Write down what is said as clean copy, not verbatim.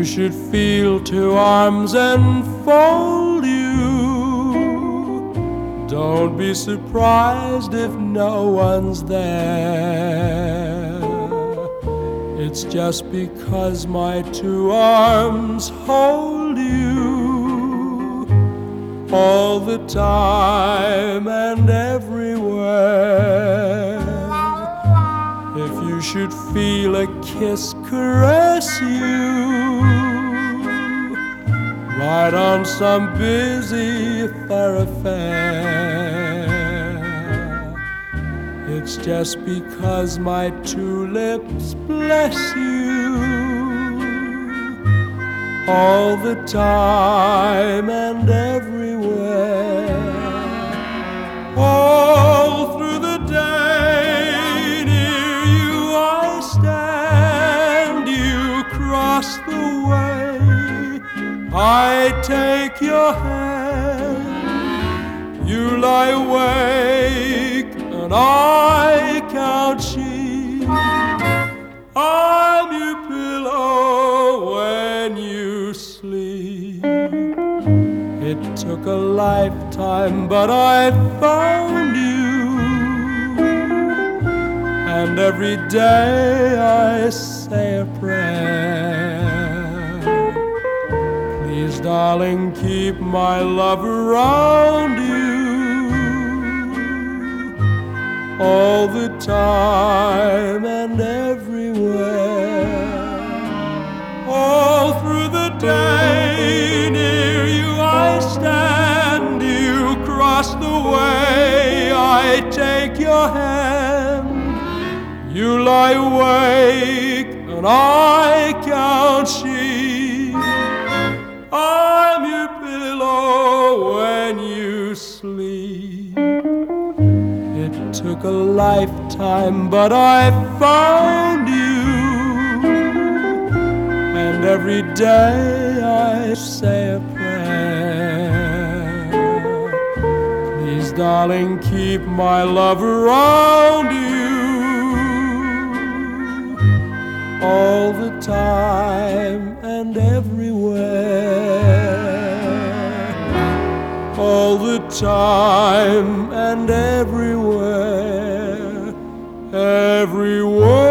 should feel two arms enfold you, don't be surprised if no one's there. It's just because my two arms hold you all the time and everywhere. If you should feel a kiss caress you right on some busy thoroughfare, it's just because my two lips bless you all the time and everywhere. All through the day near you I stand, you cross the way, I take your hand, you lie awake and I count sheep. I'm your pillow when you sleep. It took a lifetime, but I found you, and every day I say a prayer. Please, darling, keep my love around you all the time and everywhere. All through the day near you I stand, you cross the way, I take your hand, you lie awake and I count sheep. I'm your pillow when you sleep. It took a lifetime, but I found you, and every day I say a prayer. Please, darling, keep my love around you all the time and everywhere. All the time and everywhere, everywhere.